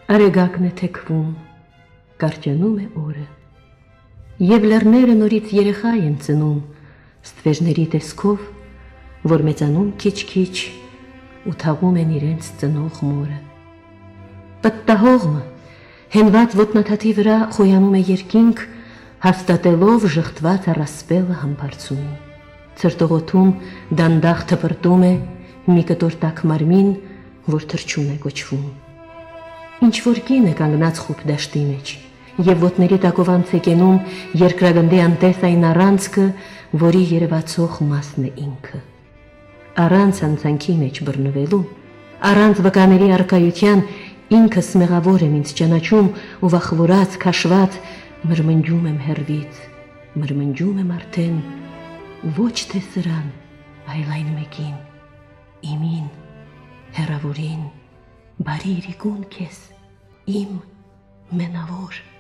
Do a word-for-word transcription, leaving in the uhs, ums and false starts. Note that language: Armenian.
Արեգակն է թեքվում, կարճանում է օրը, և լեռները նորից երեխա են ծնում, ստվերների տեսքով, որ մեծանում քիչ-քիչ ու թաղում են իրենց ծնող մորը։ Պտտահողմը հենված ոտնաթաթի վրա խոյանում է երկինք, հաստատելով ժխտված առասպելը համբարձումին։ Ցրտողոթում դանդաղ թպրտում է մի կտոր տաք մարմին, որ թրջուն է կոչվում։ Ինչ-որ կին է կանգնած խուպ դաշտի մեջ, և ոտների տակով անց է կենում երկրագնդի անտես այն առանցքը, որի երևացող մասն է ինքը։ Առանց անցանքի մեջ բռնվելու, առանց վկաների առկայության ինքս մեղավոր եմ ինձ ճանաչում ու վախվորած, քաշված մրմնջում եմ հեռվից, մրմնջում եմ արդեն ոչ թե սրան, այլ այն մեկին, իմին, հեռավորին, բարի իրիկուն քեզ, իմ մենավոր